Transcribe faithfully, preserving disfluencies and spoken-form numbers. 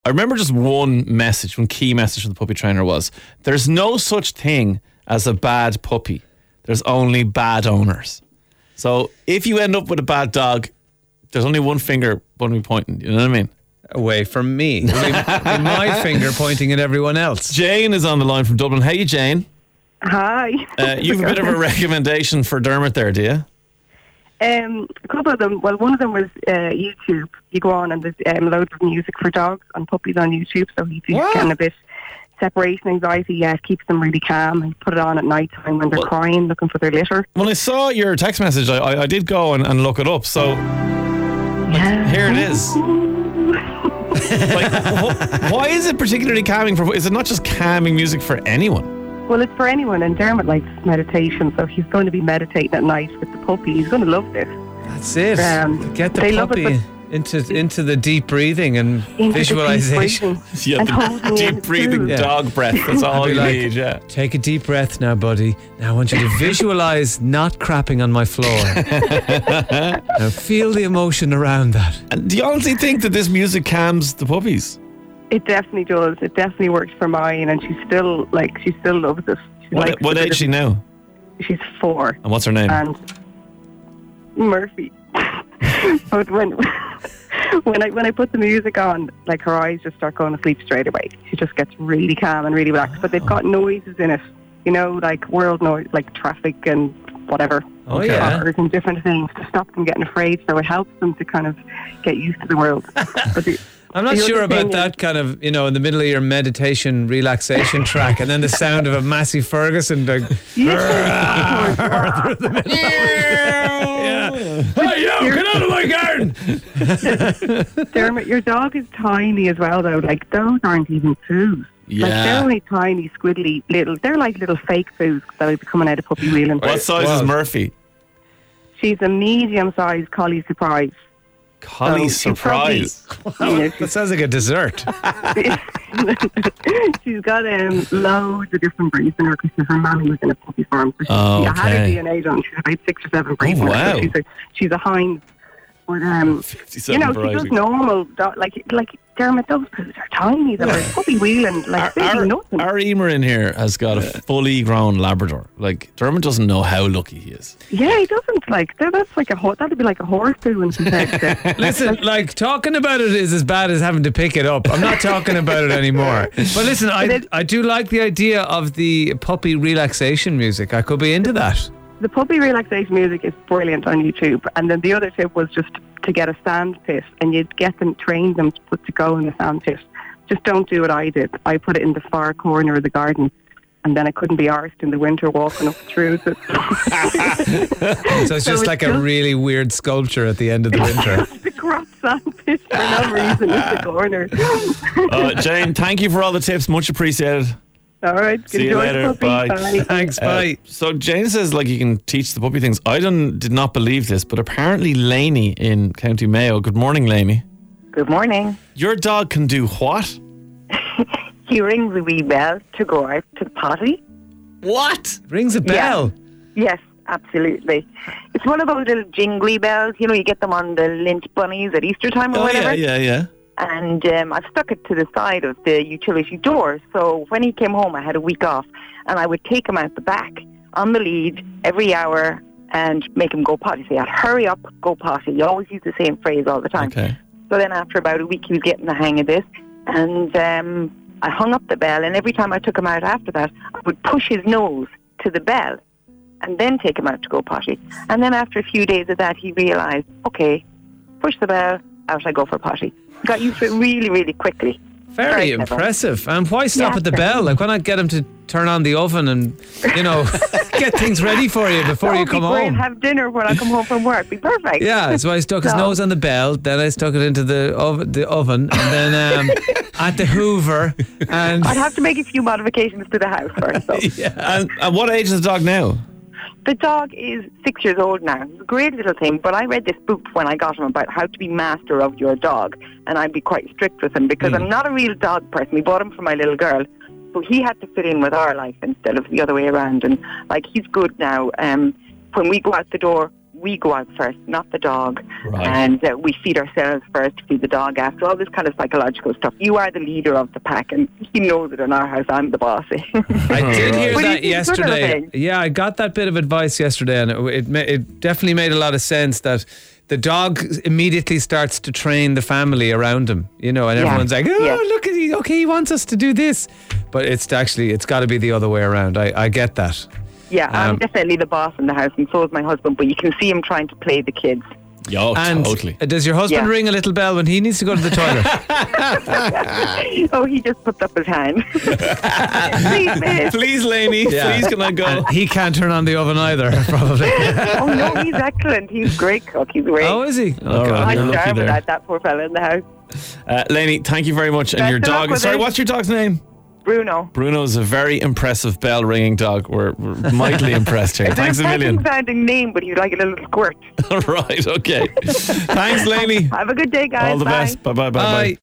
I remember just one message, one key message from the puppy trainer was, there's no such thing as a bad puppy. There's only bad owners. So if you end up with a bad dog, there's only one finger going to be pointing. You know what I mean? Away from me. My finger pointing at everyone else. Jane is on the line from Dublin. Hey, Jane. Hi. Uh, you have a bit of a recommendation for Dermot there, do you? Um, a couple of them. Well, one of them was uh, YouTube. You go on and there's um, loads of music for dogs and puppies on YouTube. So he's getting a bit separation anxiety. Yeah, it keeps them really calm. And put it on at night time when they're well, crying, looking for their litter. When I saw your text message, I, I, I did go and, and look it up. So yeah. Here it is. Like, wh- why is it particularly calming for? Is it not just calming music for anyone? Well, it's for anyone, and Dermot likes meditation, so he's going to be meditating at night with the puppy. He's going to love this. That's it. Um, Get the puppy it, into into the deep breathing and visualization. Yeah, and the deep breathing yeah. dog breath. That's all you like, need, yeah. Take a deep breath now, buddy. Now I want you to visualize not crapping on my floor. Now feel the emotion around that. And do you honestly think that this music calms the puppies? It definitely does. It definitely works for mine, and she's still like she still loves it. She what what age is she now? She's four. And what's her name? And Murphy. But when when I when I put the music on, like her eyes just start going to sleep straight away. She just gets really calm and really relaxed. But they've got noises in it, you know, like world noise, like traffic and whatever. Oh yeah. Cars and different things to stop them getting afraid. So it helps them to kind of get used to the world. But the, I'm not sure about that kind of, you know, in the middle of your meditation relaxation track and then the sound of a Massey Ferguson like yeah. through the middle. Yeah. Hey, yo, get out of my garden! Dermot, your dog is tiny as well, though. Like, those aren't even poos. Yeah. Like, they're only tiny, squiggly little. They're like little fake poos that would be coming out of puppy wheeling. What size wow. is Murphy? She's a medium-sized collie surprise. Collie so surprise. Probably, wow, that sounds like a dessert. She's got um, loads of different breeds in her because her mommy was in a puppy farm. So she, oh, she okay. had her D N A done. She's about six or seven breeds. Oh, wow. So she's a she's a hind. But um, you know, variety. She does normal do- like like Dermot. Those poos are tiny. They're like puppy wheeling. Like our, our, nothing. Our Emer in here has got a fully grown Labrador. Like Dermot doesn't know how lucky he is. Yeah, he doesn't. Like that's like a ho- that'd be like a horse poo in compared to. Listen, like talking about it is as bad as having to pick it up. I'm not talking about it anymore. But listen, I I do like the idea of the puppy relaxation music. I could be into that. The puppy relaxation music is brilliant on YouTube. And then the other tip was just to get a sand pit, and you'd get them, train them to put to go in the sand pit. Just don't do what I did. I put it in the far corner of the garden, and then I couldn't be arsed in the winter walking up through. So, so it's just so like it's a just really weird sculpture at the end of the winter. The crop sand pit for no reason in the corner. uh, Jane, thank you for all the tips. Much appreciated. All right. See you later. Bye. Bye. Thanks. Uh, bye. So Jane says like you can teach the puppy things. I didn't, did not believe this, but apparently Lainey in County Mayo. Good morning, Lainey. Good morning. Your dog can do what? He rings a wee bell to go out to the potty. What? Rings a bell? Yeah. Yes, absolutely. It's one of those little jingly bells. You know, you get them on the Lynch bunnies at Easter time or oh, whatever. yeah, yeah, yeah. And um, I've stuck it to the side of the utility door. So when he came home, I had a week off, and I would take him out the back on the lead every hour and make him go potty. Say, hurry up, go potty. You always use the same phrase all the time. Okay. So then after about a week, he was getting the hang of this. And um, I hung up the bell, and every time I took him out after that, I would push his nose to the bell and then take him out to go potty. And then after a few days of that, he realised, okay, push the bell, out I go for potty. Got used to it really, really quickly. Very, Very impressive. And why stop yeah, at the bell? Like, why not get him to turn on the oven and, you know, get things ready for you before you come home? Have dinner when I come home from work. Be perfect. Yeah, so I stuck his so. nose on the bell, then I stuck it into the oven, the oven and then um, at the Hoover. And I'd have to make a few modifications to the house first. So. yeah. And, and what age is the dog now? The dog is six years old now. It's a great little thing, but I read this book when I got him about how to be master of your dog, and I'd be quite strict with him because mm. I'm not a real dog person. We bought him for my little girl, so he had to fit in with our life instead of the other way around. And like, he's good now. Um, when we go out the door, we go out first, not the dog. Right. And uh, we feed ourselves first, feed the dog after, all this kind of psychological stuff. You are the leader of the pack, and he knows it in our house. I'm the bossy. I did hear But that it's a good little yesterday. thing. Yeah, I got that bit of advice yesterday, and it it, ma- it definitely made a lot of sense that the dog immediately starts to train the family around him, you know, and Yeah. everyone's like, oh, Yeah. look at he, okay, he wants us to do this. But it's actually, it's got to be the other way around. I, I get that. Yeah, I'm Um, definitely the boss in the house, and so is my husband, but you can see him trying to play the kids. Yo, And totally. uh, does your husband Yeah. ring a little bell when he needs to go to the toilet? Oh, he just puts up his hand. Please, miss. Please, Lainey, please can I go? And he can't turn on the oven either, probably. Oh, no, he's excellent. He's a great cook. He's great. Oh, is he? All Okay. right. I'm you're lucky starving there. at that poor fella in the house. Uh, Lainey, thank you very much. And Best your of luck dog, with sorry, it. what's your dog's name? Bruno. Bruno is a very impressive bell ringing dog. We're, we're mightily impressed here. It's Thanks a an million. impressive sounding name, but he's like a little squirt. Right, okay. Thanks, Lainey. Have a good day, guys. All the Bye. best. Bye bye bye bye. Bye.